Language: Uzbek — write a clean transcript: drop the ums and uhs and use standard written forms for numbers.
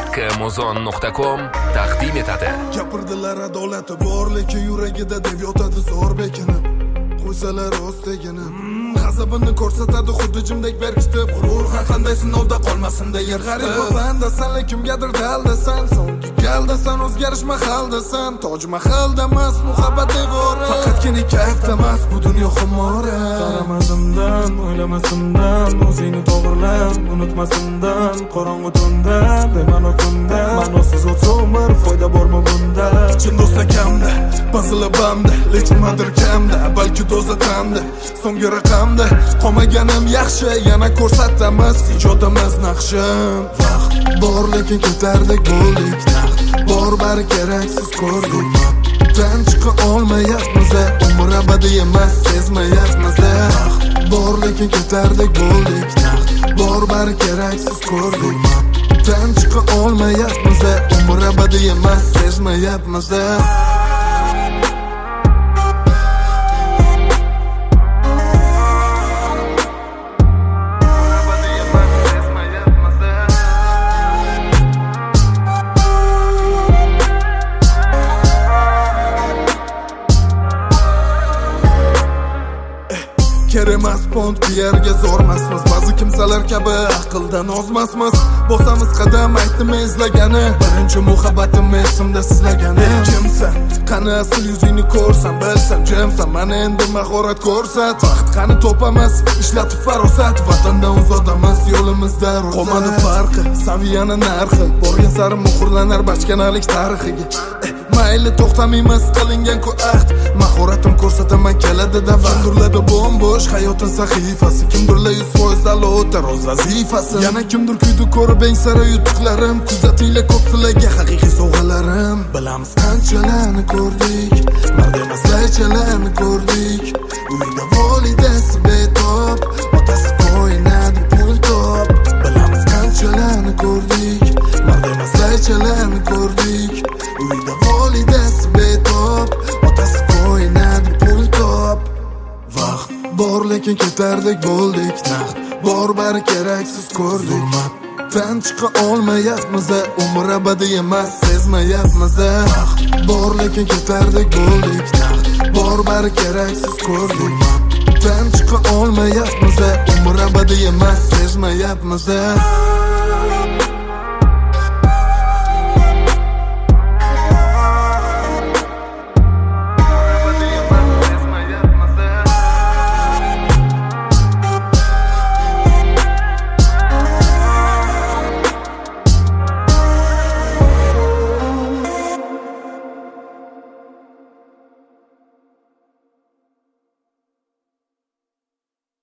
haqqimuzon.com taqdim etadi. Gapirdilar adolati bor, lekin yuragida deb yotadi zo'r bekinib. Qo'ysalar o'stegini g'azabini ko'rsatadi xuddi jimdek berkitib. G'urur har qanday sinovda qolmasin-da yer g'arib. Bandasan kimgadir daldasan, so'nggi galdasan, o'zgarish mahaldasan. Toj mahalda emas, muhabbat devori. Faqatgina kayfda emas, bu dunyo xumori. Qaramasimdan, o'ylamasimdan, o'zingni to'g'rilab, unutmasimdan, qorong'u tunda, bema'no kunda, ma'nosiz o'tsa umr, foyda bormi bunda? Chin do'stlar kamda, bazila bamda, lekin nimadir kamda, balki to'zatamda, so'nggi raqamda. Qolmaganim yaxshi, yana ko'rsatamiz ijodimiz naqshin. Vaqt bor lekin ketardek bo'ldik, naqd bor bari keraksiz ko'rdik. Tan chiqa olmayapmiz, umr abadiy emas, sezmayapmiz. Vaqt bor lekin ketardek bo'ldik, naqd bor bari keraksiz ko'rdik. Tan chiqa olmayapmiz, umr abadiy emas, sezmayapmiz. Keremas pont yerga zo'rmasmiz, ba'zi kimsalar kabi aqldan ozmasmiz. Bosamiz qadam, aytdim izlagani, birinchi muhabbatim esimda sizlagani. Kimsan, qani asl yuzingni ko'rsam, bilsam jimsan, mana endi mahorat ko'rsat. Vaqt qani topamiz, ishlatib farosat, vatandan uzoqdamiz, yo'limizda ruxsat. Qolmadi farqi, saviyani narxi, borgan sari muhrlanar bachkanalik tarixiga. Mayli to'xtamaymiz qilingan ku ahd, mahoratim ko'rsataman keladi da vandurladi bo'sh hayotin sahifasi. Kimdirlar 100% o'tar o'z vazifasi. Yana kimdir kuydi ko'rib eng sara yutuqlarim. Kuzatinglar ko'plarga haqiqiy sovg'alarim. Bilamiz qanchalarni ko'rdik, mard emas laychalarni ko'rdik. Uyda volidasi betob, otasi qo'ynadi pul top. Bilamiz qanchalarni ko'rdik, mard emas laychalarni ko'rdik. Uyda volidasi betob, otasi qo'ynadi pul top. Vaqt bor lekin ketardek bo'ldik, naqd bor bari keraksiz ko'rdik. Tan chiqa olmayapmiz, umr abadiy emas, sezmayapmiz. Vaqt bor lekin ketardek bo'ldik, naqd bor bari keraksiz ko'rdik. Tan chiqa olmayapmiz, umr abadiy emas, sezmayapmiz.